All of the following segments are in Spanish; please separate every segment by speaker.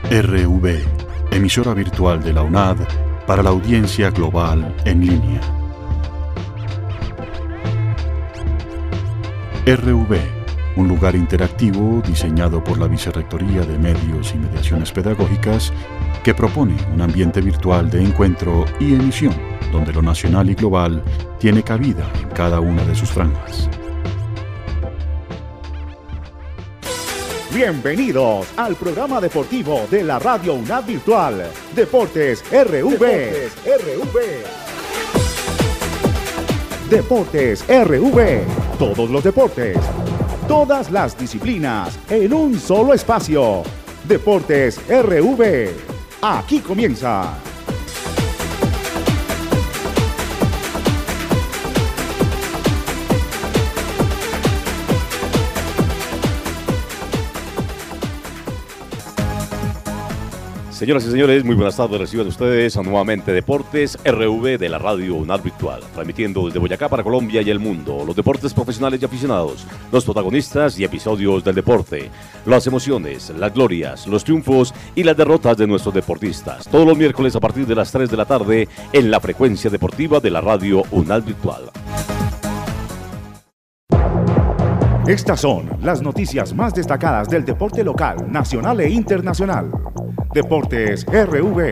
Speaker 1: RV, emisora virtual de la UNAD para la audiencia global en línea. RV, un lugar interactivo diseñado por la Vicerrectoría de Medios y Mediaciones Pedagógicas que propone un ambiente virtual de encuentro y emisión donde lo nacional y global tiene cabida en cada una de sus franjas.
Speaker 2: Bienvenidos al programa deportivo de la Radio UNAD Virtual, Deportes RV. Deportes RV. Todos los deportes, todas las disciplinas en un solo espacio. Deportes RV. Aquí comienza.
Speaker 3: Señoras y señores, muy buenas tardes, reciban ustedes nuevamente Deportes RV de la Radio UNAD Virtual, transmitiendo desde Boyacá para Colombia y el mundo, los deportes profesionales y aficionados, los protagonistas y episodios del deporte, las emociones, las glorias, los triunfos y las derrotas de nuestros deportistas, todos los miércoles a partir de las 3 de la tarde en la frecuencia deportiva de la Radio UNAD Virtual.
Speaker 2: Estas son las noticias más destacadas del deporte local, nacional e internacional. Deportes RV.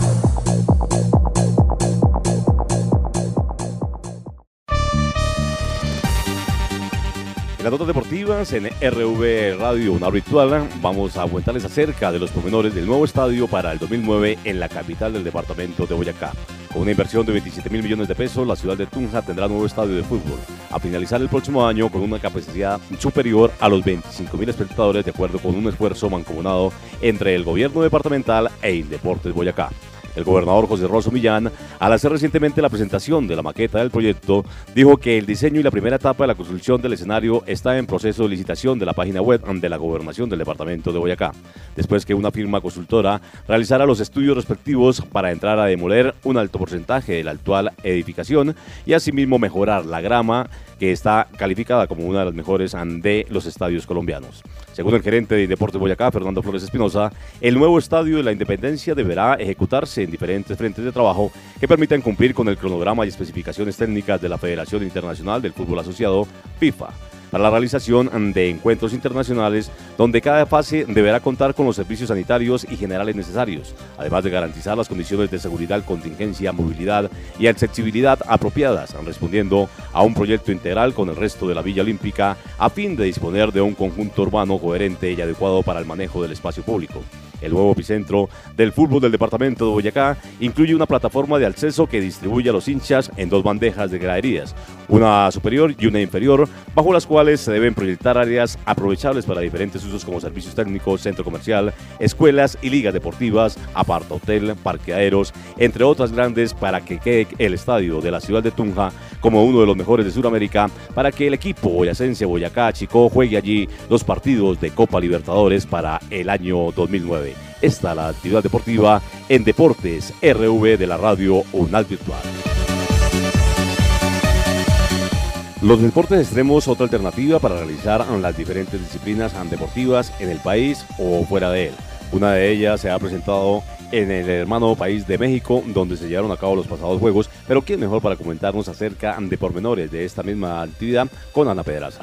Speaker 3: En las notas deportivas en RV Radio UNAD Virtual vamos a comentarles acerca de los pormenores del nuevo estadio para el 2009 en la capital del departamento de Boyacá. Con una inversión de 27.000 millones de pesos, la ciudad de Tunja tendrá nuevo estadio de fútbol, a finalizar el próximo año con una capacidad superior a los 25.000 espectadores, de acuerdo con un esfuerzo mancomunado entre el gobierno departamental e Indeportes Boyacá. El gobernador José Rosso Millán, al hacer recientemente la presentación de la maqueta del proyecto, dijo que el diseño y la primera etapa de la construcción del escenario está en proceso de licitación de la página web de la gobernación del departamento de Boyacá, después que una firma consultora realizara los estudios respectivos para entrar a demoler un alto porcentaje de la actual edificación y asimismo mejorar la grama, que está calificada como una de las mejores de los estadios colombianos. Según el gerente de Deportes Boyacá, Fernando Flores Espinosa, el nuevo estadio de la Independencia deberá ejecutarse en diferentes frentes de trabajo que permitan cumplir con el cronograma y especificaciones técnicas de la Federación Internacional del Fútbol Asociado, FIFA, para la realización de encuentros internacionales donde cada fase deberá contar con los servicios sanitarios y generales necesarios, además de garantizar las condiciones de seguridad, contingencia, movilidad y accesibilidad apropiadas, respondiendo a un proyecto integral con el resto de la Villa Olímpica a fin de disponer de un conjunto urbano coherente y adecuado para el manejo del espacio público. El nuevo epicentro del fútbol del departamento de Boyacá incluye una plataforma de acceso que distribuye a los hinchas en dos bandejas de graderías, una superior y una inferior, bajo las cuales se deben proyectar áreas aprovechables para diferentes usos como servicios técnicos, centro comercial, escuelas y ligas deportivas, apartahotel, parqueaderos, entre otras grandes, para que quede el estadio de la ciudad de Tunja como uno de los mejores de Sudamérica, para que el equipo boyacense Boyacá Chicó juegue allí los partidos de Copa Libertadores para el año 2009. Esta es la actividad deportiva en Deportes RV de la Radio UNAD Virtual. Los deportes extremos, otra alternativa para realizar las diferentes disciplinas deportivas en el país o fuera de él. Una de ellas se ha presentado en el hermano país de México, donde se llevaron a cabo los pasados juegos, pero ¿quién mejor para comentarnos acerca de pormenores de esta misma actividad con Ana Pedraza?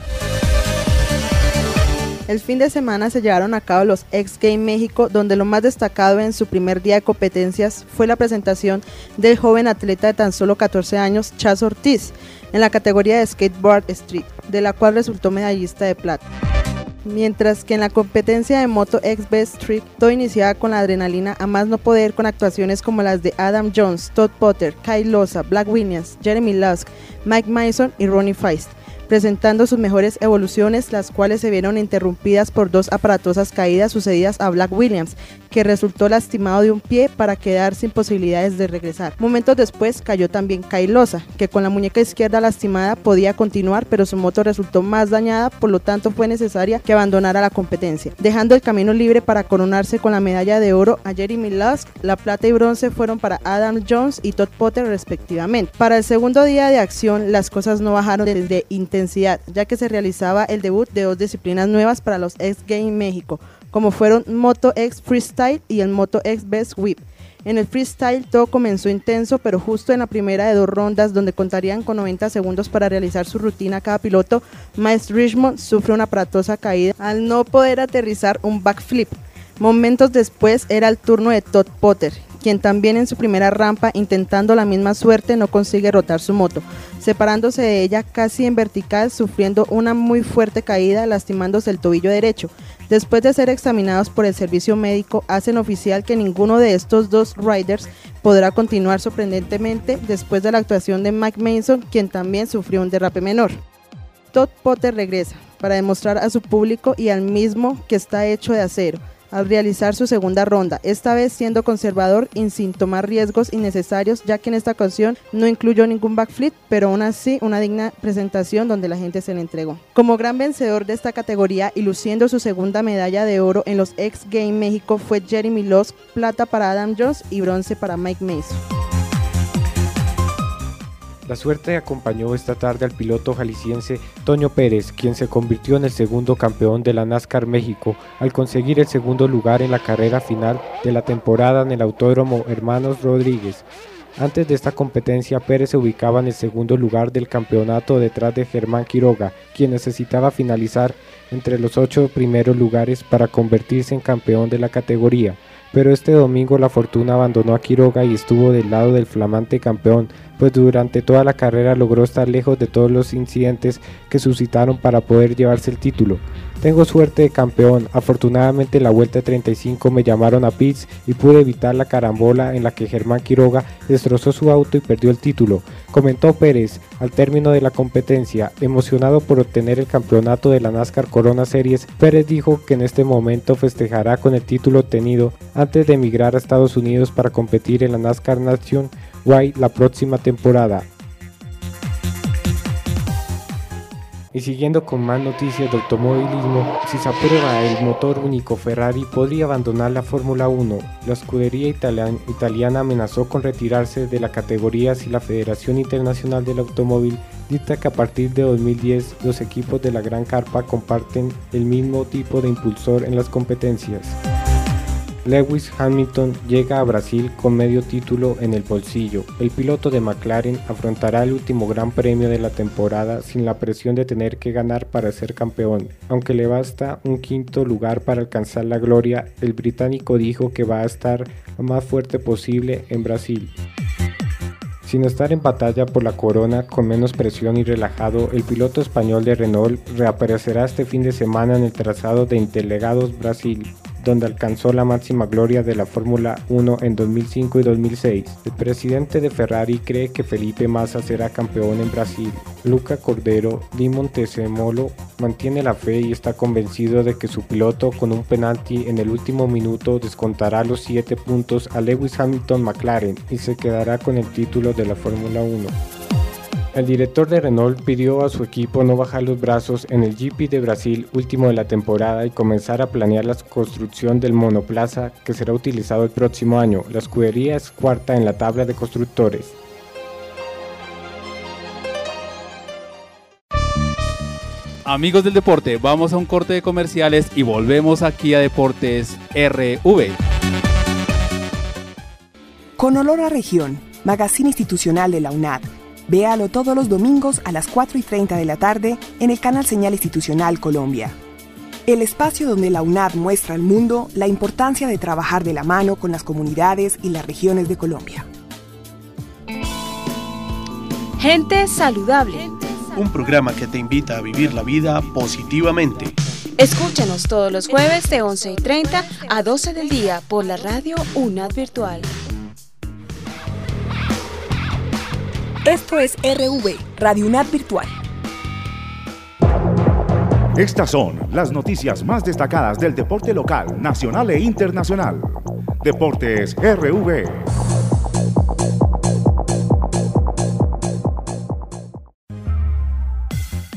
Speaker 4: El fin de semana se llevaron a cabo los X Games México, donde lo más destacado en su primer día de competencias fue la presentación del joven atleta de tan solo 14 años, Chas Ortiz, en la categoría de Skateboard Street, de la cual resultó medallista de plata. Mientras que en la competencia de Moto XB Street, todo iniciaba con la adrenalina a más no poder, con actuaciones como las de Adam Jones, Todd Potter, Kyle Loza, Black Williams, Jeremy Lusk, Mike Mason y Ronnie Feist, presentando sus mejores evoluciones, las cuales se vieron interrumpidas por dos aparatosas caídas sucedidas a Black Williams, que resultó lastimado de un pie para quedar sin posibilidades de regresar. Momentos después cayó también Kyle Loza, que con la muñeca izquierda lastimada podía continuar, pero su moto resultó más dañada, por lo tanto fue necesaria que abandonara la competencia, dejando el camino libre para coronarse con la medalla de oro a Jeremy Lusk. La plata y bronce fueron para Adam Jones y Todd Potter respectivamente. Para el segundo día de acción, las cosas no bajaron de intensidad, ya que se realizaba el debut de dos disciplinas nuevas para los X Games México, como fueron Moto X Freestyle Freestyle y el Moto X Best Whip. En el freestyle todo comenzó intenso, pero justo en la primera de 2 rondas, donde contarían con 90 segundos para realizar su rutina cada piloto, Miles Richmond sufre una aparatosa caída al no poder aterrizar un backflip. Momentos después era el turno de Todd Potter, quien también en su primera rampa, intentando la misma suerte, no consigue rotar su moto, separándose de ella casi en vertical, sufriendo una muy fuerte caída, lastimándose el tobillo derecho. Después de ser examinados por el servicio médico, hacen oficial que ninguno de estos 2 riders podrá continuar sorprendentemente después de la actuación de Mike Mason, quien también sufrió un derrape menor. Todd Potter regresa para demostrar a su público y al mismo que está hecho de acero, al realizar su segunda ronda, esta vez siendo conservador y sin tomar riesgos innecesarios, ya que en esta ocasión no incluyó ningún backflip, pero aún así una digna presentación donde la gente se le entregó. Como gran vencedor de esta categoría y luciendo su segunda medalla de oro en los X Games México fue Jeremy Loss, plata para Adam Jones y bronce para Mike Mason.
Speaker 5: La suerte acompañó esta tarde al piloto jalisciense Toño Pérez, quien se convirtió en el segundo campeón de la NASCAR México al conseguir el segundo lugar en la carrera final de la temporada en el Autódromo Hermanos Rodríguez. Antes de esta competencia, Pérez se ubicaba en el segundo lugar del campeonato detrás de Germán Quiroga, quien necesitaba finalizar entre los 8 primeros lugares para convertirse en campeón de la categoría. Pero este domingo la fortuna abandonó a Quiroga y estuvo del lado del flamante campeón, pues durante toda la carrera logró estar lejos de todos los incidentes que suscitaron para poder llevarse el título. Tengo suerte de campeón, afortunadamente en la vuelta 35 me llamaron a pits y pude evitar la carambola en la que Germán Quiroga destrozó su auto y perdió el título, comentó Pérez al término de la competencia. Emocionado por obtener el campeonato de la NASCAR Corona Series, Pérez dijo que en este momento festejará con el título obtenido antes de emigrar a Estados Unidos para competir en la NASCAR Nation Wide la próxima temporada. Y siguiendo con más noticias de automovilismo, si se aprueba el motor único, Ferrari podría abandonar la Fórmula 1. La escudería italiana amenazó con retirarse de la categoría si la Federación Internacional del Automóvil dicta que a partir de 2010 los equipos de la Gran Carpa comparten el mismo tipo de impulsor en las competencias. Lewis Hamilton llega a Brasil con medio título en el bolsillo. El piloto de McLaren afrontará el último gran premio de la temporada sin la presión de tener que ganar para ser campeón. Aunque le basta un quinto lugar para alcanzar la gloria, el británico dijo que va a estar lo más fuerte posible en Brasil. Sin estar en batalla por la corona, con menos presión y relajado, el piloto español de Renault reaparecerá este fin de semana en el trazado de Interlagos, Brasil, donde alcanzó la máxima gloria de la Fórmula 1 en 2005 y 2006. El presidente de Ferrari cree que Felipe Massa será campeón en Brasil. Luca Cordero Di Montezemolo mantiene la fe y está convencido de que su piloto, con un penalti en el último minuto, descontará los 7 puntos a Lewis Hamilton McLaren y se quedará con el título de la Fórmula 1. El director de Renault pidió a su equipo no bajar los brazos en el GP de Brasil último de la temporada y comenzar a planear la construcción del monoplaza que será utilizado el próximo año. La escudería es cuarta en la tabla de constructores.
Speaker 6: Amigos del deporte, vamos a un corte de comerciales y volvemos aquí a Deportes RV.
Speaker 7: Con olor a región, magazine institucional de la UNAD. Véalo todos los domingos a las 4:30 de la tarde en el canal Señal Institucional Colombia. El espacio donde la UNAD muestra al mundo la importancia de trabajar de la mano con las comunidades y las regiones de Colombia.
Speaker 8: Gente saludable.
Speaker 9: Un programa que te invita a vivir la vida positivamente.
Speaker 8: Escúchanos todos los jueves de 11:30 a 12 del día por la radio UNAD Virtual.
Speaker 7: Esto es RV, Radio UNAD Virtual.
Speaker 2: Estas son las noticias más destacadas del deporte local, nacional e internacional. Deportes RV.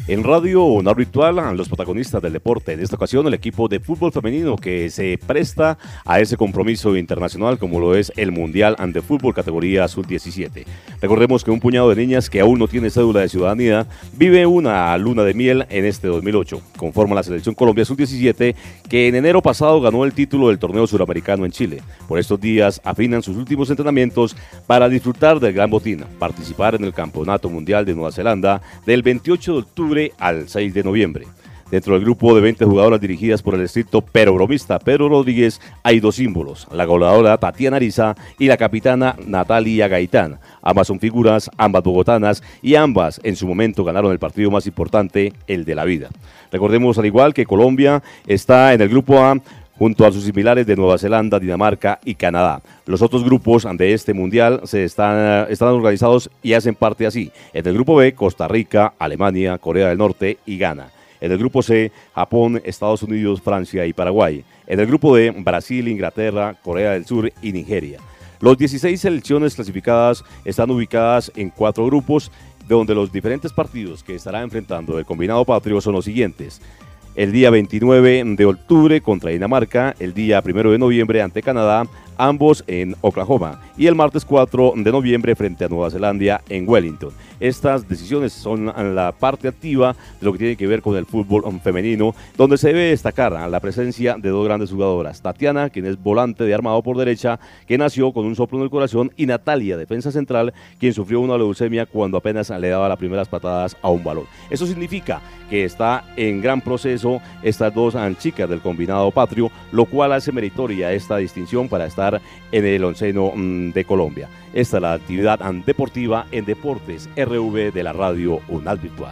Speaker 3: En Radio Una Virtual, los protagonistas del deporte, en esta ocasión el equipo de fútbol femenino que se presta a ese compromiso internacional como lo es el Mundial de Fútbol categoría Sub-17. Recordemos que un puñado de niñas que aún no tiene cédula de ciudadanía vive una luna de miel en este 2008. Conforma la selección Colombia Sub-17 que en enero pasado ganó el título del torneo suramericano en Chile. Por estos días afinan sus últimos entrenamientos para disfrutar del gran botín, participar en el Campeonato Mundial de Nueva Zelanda del 28 de octubre al 6 de noviembre. Dentro del grupo de 20 jugadoras dirigidas por el estricto pero bromista Pedro Rodríguez hay dos símbolos, la goleadora Tatiana Ariza y la capitana Natalia Gaitán. Ambas son figuras, ambas bogotanas y ambas en su momento ganaron el partido más importante, el de la vida. Recordemos al igual que Colombia está en el grupo A junto a sus similares de Nueva Zelanda, Dinamarca y Canadá. Los otros grupos de este mundial están organizados y hacen parte así. En el grupo B, Costa Rica, Alemania, Corea del Norte y Ghana. En el grupo C, Japón, Estados Unidos, Francia y Paraguay. En el grupo D, Brasil, Inglaterra, Corea del Sur y Nigeria. Los 16 selecciones clasificadas están ubicadas en 4 grupos, donde los diferentes partidos que estará enfrentando el combinado patrio son los siguientes. El día 29 de octubre contra Dinamarca, el día 1 de noviembre ante Canadá, ambos en Oklahoma, y el martes 4 de noviembre frente a Nueva Zelanda en Wellington. Estas decisiones son la parte activa de lo que tiene que ver con el fútbol femenino, donde se debe destacar la presencia de dos grandes jugadoras, Tatiana, quien es volante de armado por derecha, que nació con un soplo en el corazón, y Natalia, defensa central, quien sufrió una leucemia cuando apenas le daba las primeras patadas a un balón. Eso significa que está en gran proceso estas dos chicas del combinado patrio, lo cual hace meritoria esta distinción para estar en el onceno de Colombia. Esta es la actividad deportiva en Deportes RV de la Radio UNAD Virtual.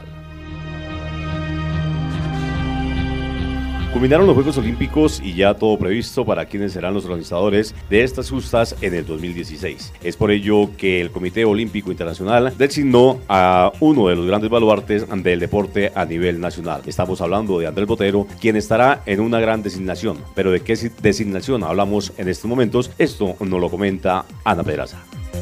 Speaker 3: Culminaron los Juegos Olímpicos y ya todo previsto para quienes serán los organizadores de estas justas en el 2016. Es por ello que el Comité Olímpico Internacional designó a uno de los grandes baluartes del deporte a nivel nacional. Estamos hablando de Andrés Botero, quien estará en una gran designación. Pero ¿de qué designación hablamos en estos momentos? Esto nos lo comenta Ana Pedraza.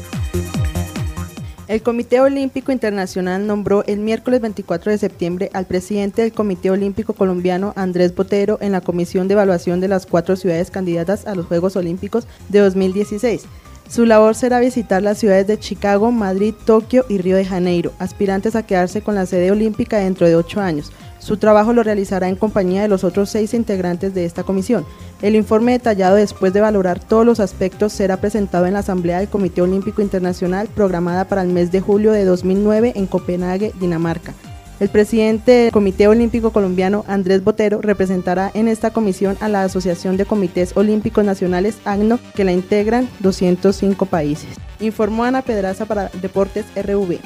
Speaker 4: El Comité Olímpico Internacional nombró el miércoles 24 de septiembre al presidente del Comité Olímpico Colombiano, Andrés Botero, en la comisión de evaluación de las 4 ciudades candidatas a los Juegos Olímpicos de 2016. Su labor será visitar las ciudades de Chicago, Madrid, Tokio y Río de Janeiro, aspirantes a quedarse con la sede olímpica dentro de 8 años. Su trabajo lo realizará en compañía de los otros 6 integrantes de esta comisión. El informe detallado, después de valorar todos los aspectos, será presentado en la Asamblea del Comité Olímpico Internacional programada para el mes de julio de 2009 en Copenhague, Dinamarca. El presidente del Comité Olímpico Colombiano, Andrés Botero, representará en esta comisión a la Asociación de Comités Olímpicos Nacionales, ACNO, que la integran 205 países. Informó Ana Pedraza para Deportes RV.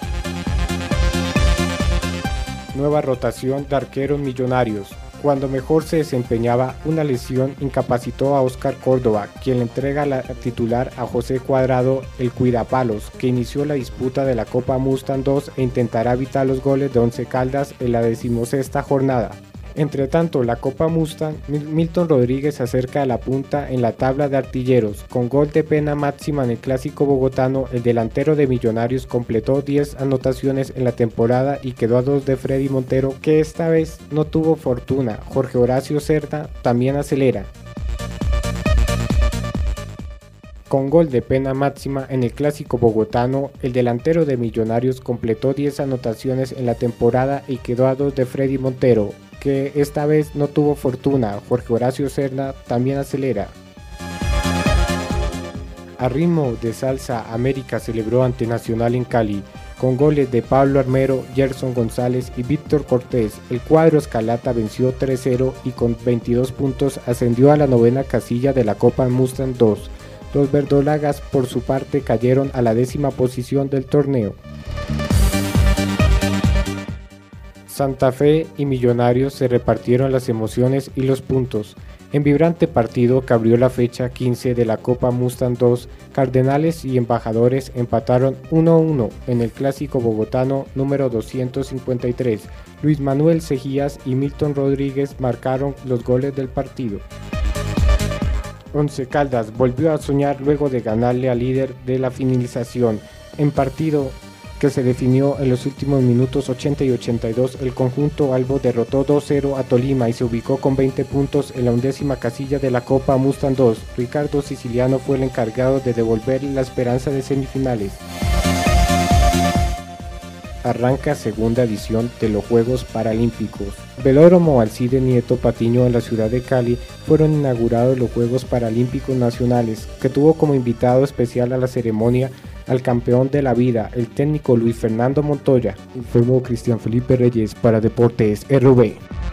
Speaker 5: Nueva rotación de arqueros Millonarios. Cuando mejor se desempeñaba, una lesión incapacitó a Oscar Córdoba, quien le entrega la titular a José Cuadrado, el cuidapalos, que inició la disputa de la Copa Mustang 2 e intentará evitar los goles de Once Caldas en la 16ª jornada. Entre tanto, la Copa Mustang, Milton Rodríguez se acerca a la punta en la tabla de artilleros. Con gol de pena máxima en el clásico bogotano, el delantero de Millonarios completó 10 anotaciones en la temporada y quedó a 2 de Freddy Montero, que esta vez no tuvo fortuna. Jorge Horacio Cerda también acelera. Con gol de pena máxima en el clásico bogotano, el delantero de Millonarios completó 10 anotaciones en la temporada y quedó a 2 de Freddy Montero, que esta vez no tuvo fortuna. Jorge Horacio Cerda también acelera. A ritmo de salsa, América celebró ante Nacional en Cali, con goles de Pablo Armero, Gerson González y Víctor Cortés. El cuadro escarlata venció 3-0 y con 22 puntos ascendió a la 9ª casilla de la Copa Mustang 2. Los verdolagas, por su parte, cayeron a la 10ª posición del torneo. Santa Fe y Millonarios se repartieron las emociones y los puntos. En vibrante partido que abrió la fecha 15 de la Copa Mustang 2, Cardenales y Embajadores empataron 1-1 en el clásico bogotano número 253. Luis Manuel Sejías y Milton Rodríguez marcaron los goles del partido. Once Caldas volvió a soñar luego de ganarle al líder de la finalización. En partido que se definió en los últimos minutos 80 y 82, el conjunto albo derrotó 2-0 a Tolima y se ubicó con 20 puntos en la 11ª casilla de la Copa Mustang 2. Ricardo Siciliano fue el encargado de devolver la esperanza de semifinales. Arranca segunda edición de los Juegos Paralímpicos. Velódromo Alcide Nieto Patiño en la ciudad de Cali fueron inaugurados los Juegos Paralímpicos Nacionales, que tuvo como invitado especial a la ceremonia al campeón de la vida, el técnico Luis Fernando Montoya. Informó Cristian Felipe Reyes para Deportes RV.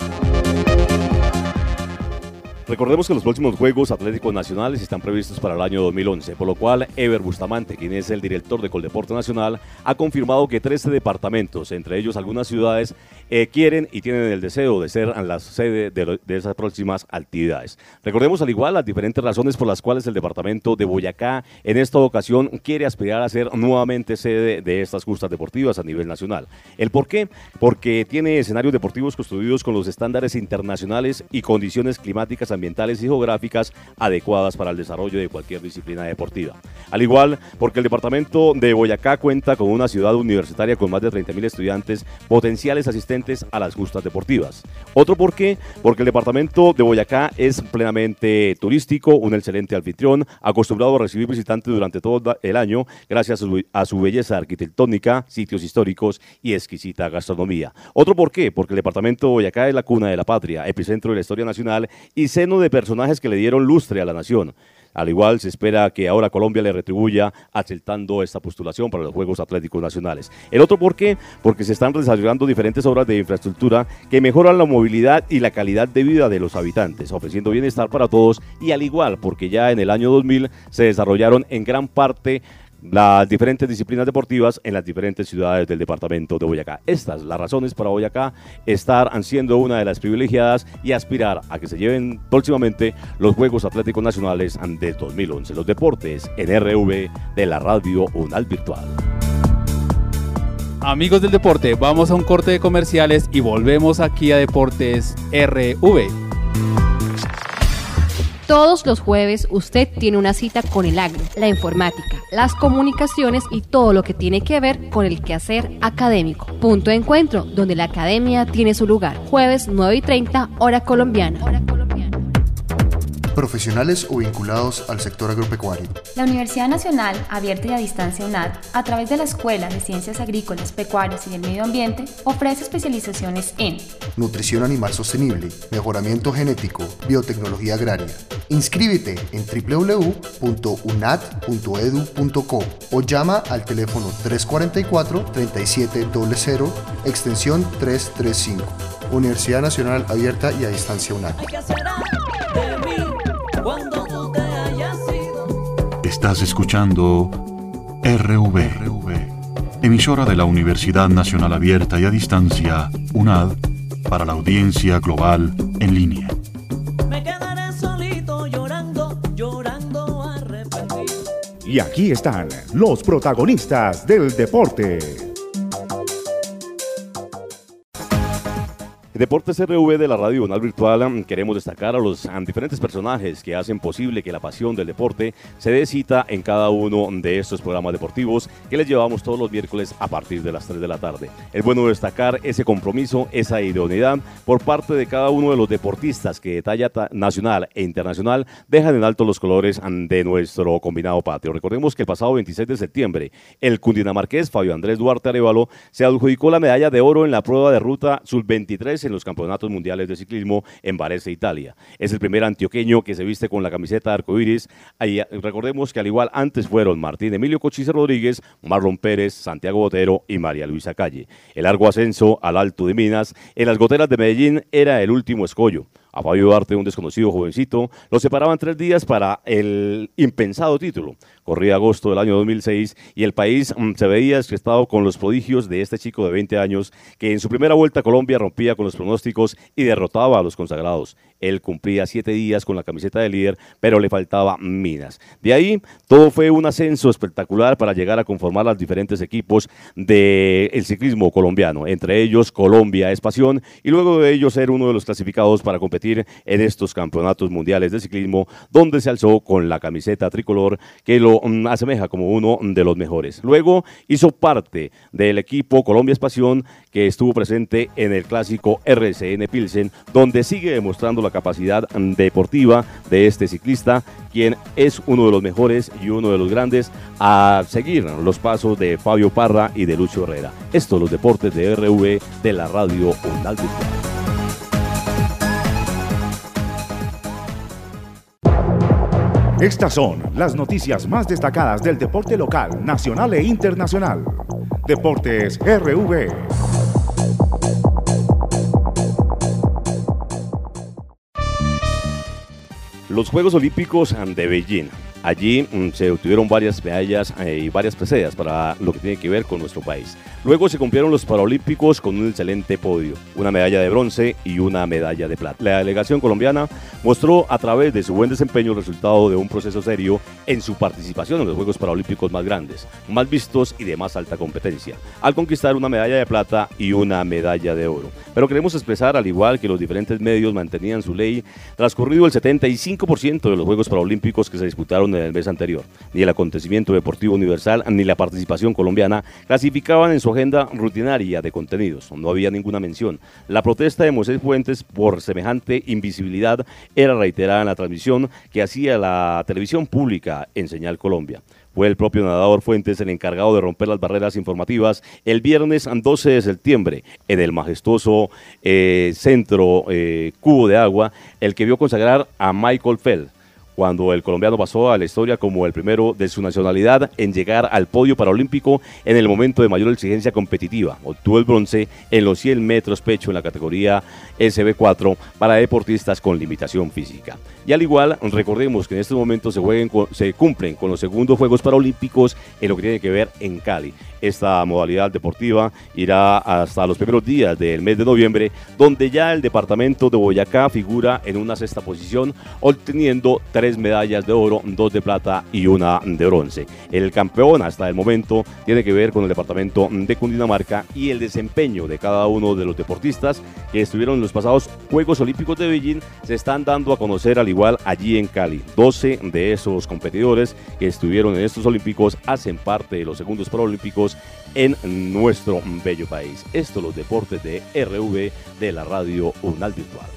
Speaker 3: Recordemos que los próximos Juegos Atléticos Nacionales están previstos para el año 2011, por lo cual Ever Bustamante, quien es el director de Coldeporte Nacional, ha confirmado que 13 departamentos, entre ellos algunas ciudades, quieren y tienen el deseo de ser la sede de esas próximas actividades. Recordemos al igual las diferentes razones por las cuales el departamento de Boyacá en esta ocasión quiere aspirar a ser nuevamente sede de estas justas deportivas a nivel nacional. ¿El por qué? Porque tiene escenarios deportivos construidos con los estándares internacionales y condiciones climáticas, ambientales y geográficas adecuadas para el desarrollo de cualquier disciplina deportiva. Al igual, porque el departamento de Boyacá cuenta con una ciudad universitaria con más de 30.000 estudiantes potenciales asistentes a las justas deportivas. Otro por qué, porque el departamento de Boyacá es plenamente turístico, un excelente anfitrión, acostumbrado a recibir visitantes durante todo el año gracias a su belleza arquitectónica, sitios históricos y exquisita gastronomía. Otro por qué, porque el departamento de Boyacá es la cuna de la patria, epicentro de la historia nacional y seno de personajes que le dieron lustre a la nación. Al igual, se espera que ahora Colombia le retribuya aceptando esta postulación para los Juegos Atléticos Nacionales. El otro por qué, porque se están desarrollando diferentes obras de infraestructura que mejoran la movilidad y la calidad de vida de los habitantes, ofreciendo bienestar para todos, y al igual, porque ya en el año 2000 se desarrollaron en gran parte las diferentes disciplinas deportivas en las diferentes ciudades del departamento de Boyacá. Estas las razones para Boyacá estar siendo una de las privilegiadas y aspirar a que se lleven próximamente los Juegos Atléticos Nacionales de 2011. Los deportes en RV de la radio UNAL Virtual.
Speaker 6: Amigos del deporte, vamos a un corte de comerciales y volvemos aquí a Deportes RV.
Speaker 10: Todos los jueves usted tiene una cita con el agro, la informática, las comunicaciones y todo lo que tiene que ver con el quehacer académico. Punto de encuentro, donde la academia tiene su lugar. Jueves 9:30, hora colombiana.
Speaker 11: Profesionales o vinculados al sector agropecuario.
Speaker 12: La Universidad Nacional, abierta y a distancia UNAD, a través de la Escuela de Ciencias Agrícolas, Pecuarias y del Medio Ambiente, ofrece especializaciones en
Speaker 11: nutrición animal sostenible, mejoramiento genético, biotecnología agraria. Inscríbete en www.unad.edu.co o llama al teléfono 344-3700, extensión 335. Universidad Nacional abierta y a distancia UNAD.
Speaker 1: Estás escuchando RV, emisora de la Universidad Nacional Abierta y a Distancia, UNAD, para la audiencia global en línea.
Speaker 13: Me quedaré solito llorando, llorando arrepentido.
Speaker 2: Y aquí están los protagonistas del deporte.
Speaker 3: En Deportes RV de la Radio UNAL Virtual queremos destacar a los diferentes personajes que hacen posible que la pasión del deporte se dé cita en cada uno de estos programas deportivos que les llevamos todos los miércoles a partir de las 3 de la tarde. Es bueno destacar ese compromiso, esa idoneidad por parte de cada uno de los deportistas que de talla nacional e internacional dejan en alto los colores de nuestro combinado patrio. Recordemos que el pasado 26 de septiembre el cundinamarqués Fabio Andrés Duarte Arévalo se adjudicó la medalla de oro en la prueba de ruta sub-23 en los campeonatos mundiales de ciclismo en Varese, Italia. Es el primer antioqueño que se viste con la camiseta arcoíris. Ahí recordemos que al igual antes fueron Martín Emilio Cochise Rodríguez, Marlon Pérez, Santiago Botero y María Luisa Calle. El largo ascenso al Alto de Minas en las goteras de Medellín era el último escollo. A Fabio Duarte, un desconocido jovencito, lo separaban 3 días para el impensado título. Corría agosto del año 2006 y el país se veía descrestado con los prodigios de este chico de 20 años que en su primera vuelta a Colombia rompía con los pronósticos y derrotaba a los consagrados. Él cumplía 7 días con la camiseta de líder, pero le faltaba minas. De ahí, todo fue un ascenso espectacular para llegar a conformar los diferentes equipos del ciclismo colombiano, entre ellos Colombia es Pasión, y luego de ello ser uno de los clasificados para competir competir en estos campeonatos mundiales de ciclismo, donde se alzó con la camiseta tricolor que lo asemeja como uno de los mejores. Luego hizo parte del equipo Colombia es Pasión, que estuvo presente en el clásico RCN Pilsen, donde sigue demostrando la capacidad deportiva de este ciclista, quien es uno de los mejores y uno de los grandes a seguir los pasos de Fabio Parra y de Lucho Herrera. Estos los deportes de RV de la radio UNAD Virtual.
Speaker 2: Estas son las noticias más destacadas del deporte local, nacional e internacional. Deportes RV.
Speaker 3: Los Juegos Olímpicos de Beijing. Allí se obtuvieron varias medallas y varias preseas para lo que tiene que ver con nuestro país. Luego se cumplieron los Paralímpicos con un excelente podio, una medalla de bronce y una medalla de plata. La delegación colombiana mostró a través de su buen desempeño el resultado de un proceso serio en su participación en los Juegos Paralímpicos más grandes, más vistos y de más alta competencia, al conquistar una medalla de plata y una medalla de oro. Pero queremos expresar, al igual que los diferentes medios mantenían su ley, transcurrido el 75% de los Juegos Paralímpicos que se disputaron en el mes anterior, ni el acontecimiento deportivo universal ni la participación colombiana clasificaban en su agenda rutinaria de contenidos. No había ninguna mención. La protesta de Moisés Fuentes por semejante invisibilidad era reiterada en la transmisión que hacía la televisión pública en Señal Colombia. Fue el propio nadador Fuentes el encargado de romper las barreras informativas el viernes 12 de septiembre en el majestuoso centro Cubo de Agua, el que vio consagrar a Michael Phelps, cuando el colombiano pasó a la historia como el primero de su nacionalidad en llegar al podio paralímpico en el momento de mayor exigencia competitiva. Obtuvo el bronce en los 100 metros pecho en la categoría SB4 para deportistas con limitación física. Y al igual, recordemos que en estos momentos se cumplen con los segundos Juegos Paralímpicos en lo que tiene que ver en Cali. Esta modalidad deportiva irá hasta los primeros días del mes de noviembre, donde ya el departamento de Boyacá figura en una sexta posición, obteniendo 3 medallas de oro, 2 de plata y 1 de bronce. El campeón hasta el momento tiene que ver con el departamento de Cundinamarca y el desempeño de cada uno de los deportistas que estuvieron en los pasados Juegos Olímpicos de Beijing se están dando a conocer al igual allí en Cali. 12 de esos competidores que estuvieron en estos Olímpicos hacen parte de los segundos Paralímpicos en nuestro bello país. Estos los deportes de RV de la radio UNAD Virtual.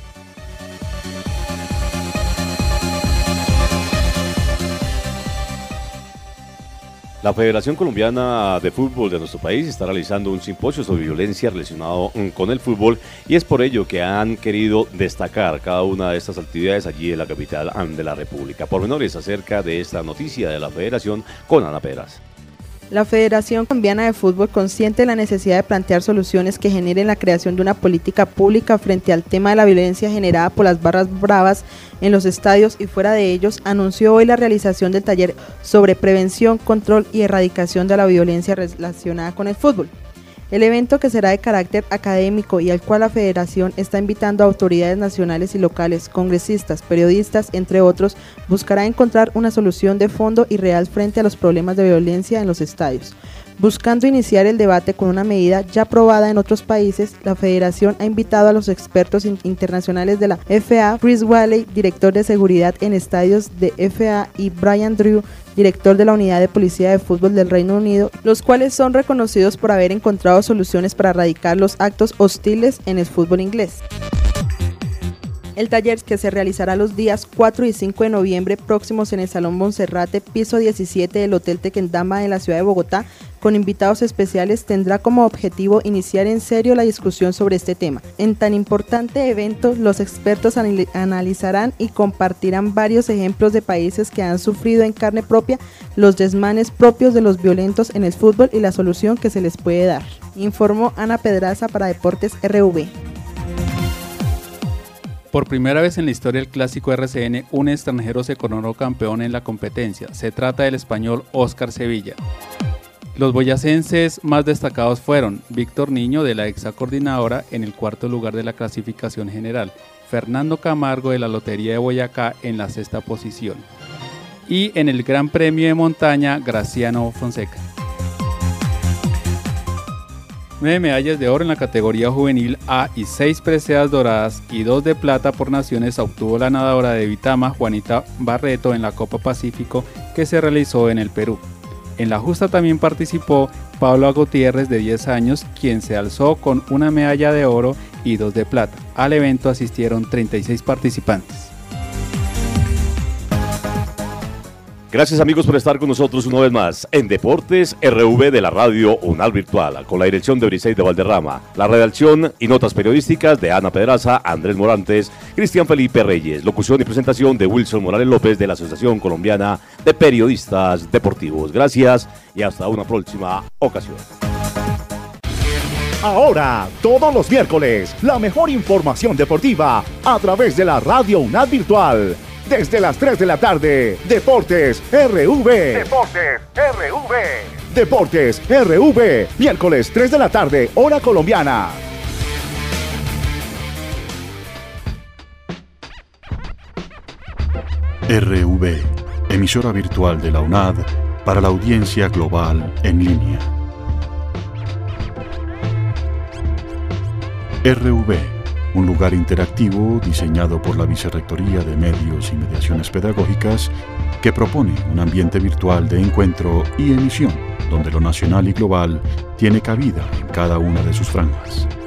Speaker 3: La Federación Colombiana de Fútbol de nuestro país está realizando un simposio sobre violencia relacionado con el fútbol y es por ello que han querido destacar cada una de estas actividades allí en la capital de la República. Pormenores acerca de esta noticia de la Federación con Ana Peras.
Speaker 4: La Federación Colombiana de Fútbol, consciente de la necesidad de plantear soluciones que generen la creación de una política pública frente al tema de la violencia generada por las barras bravas en los estadios y fuera de ellos, anunció hoy la realización del taller sobre prevención, control y erradicación de la violencia relacionada con el fútbol. El evento, que será de carácter académico y al cual la Federación está invitando a autoridades nacionales y locales, congresistas, periodistas, entre otros, buscará encontrar una solución de fondo y real frente a los problemas de violencia en los estadios. Buscando iniciar el debate con una medida ya aprobada en otros países, la Federación ha invitado a los expertos internacionales de la FA, Chris Whaley, director de seguridad en estadios de FA, y Brian Drew, director de la Unidad de Policía de Fútbol del Reino Unido, los cuales son reconocidos por haber encontrado soluciones para erradicar los actos hostiles en el fútbol inglés. El taller, que se realizará los días 4 y 5 de noviembre próximos en el Salón Monserrate, piso 17 del Hotel Tequendama de la ciudad de Bogotá, con invitados especiales, tendrá como objetivo iniciar en serio la discusión sobre este tema. En tan importante evento, los expertos analizarán y compartirán varios ejemplos de países que han sufrido en carne propia los desmanes propios de los violentos en el fútbol y la solución que se les puede dar. Informó Ana Pedraza para Deportes RV.
Speaker 6: Por primera vez en la historia del clásico RCN, un extranjero se coronó campeón en la competencia. Se trata del español Óscar Sevilla. Los boyacenses más destacados fueron Víctor Niño, de la Exacoordinadora, en el cuarto lugar de la clasificación general, Fernando Camargo, de la Lotería de Boyacá, en la sexta posición, y en el Gran Premio de Montaña, Graciano Fonseca. 9 medallas de oro en la categoría juvenil A y 6 preseas doradas y 2 de plata por naciones obtuvo la nadadora de Vitama, Juanita Barreto, en la Copa Pacífico que se realizó en el Perú. En la justa también participó Paula Gutiérrez, de 10 años, quien se alzó con una medalla de oro y 2 de plata. Al evento asistieron 36 participantes.
Speaker 3: Gracias amigos por estar con nosotros una vez más en Deportes RV de la radio UNAL Virtual, con la dirección de Briseis de Valderrama, la redacción y notas periodísticas de Ana Pedraza, Andrés Morantes, Cristian Felipe Reyes, locución y presentación de Wilson Morales López de la Asociación Colombiana de Periodistas Deportivos. Gracias y hasta una próxima ocasión.
Speaker 2: Ahora, todos los miércoles, la mejor información deportiva a través de la radio UNAL Virtual. Desde las 3 de la tarde, Deportes RV. Deportes RV. Deportes RV, miércoles 3 de la tarde, hora colombiana.
Speaker 1: RV, emisora virtual de la UNAD para la audiencia global en línea. RV, un lugar interactivo diseñado por la Vicerrectoría de Medios y Mediaciones Pedagógicas que propone un ambiente virtual de encuentro y emisión donde lo nacional y global tiene cabida en cada una de sus franjas.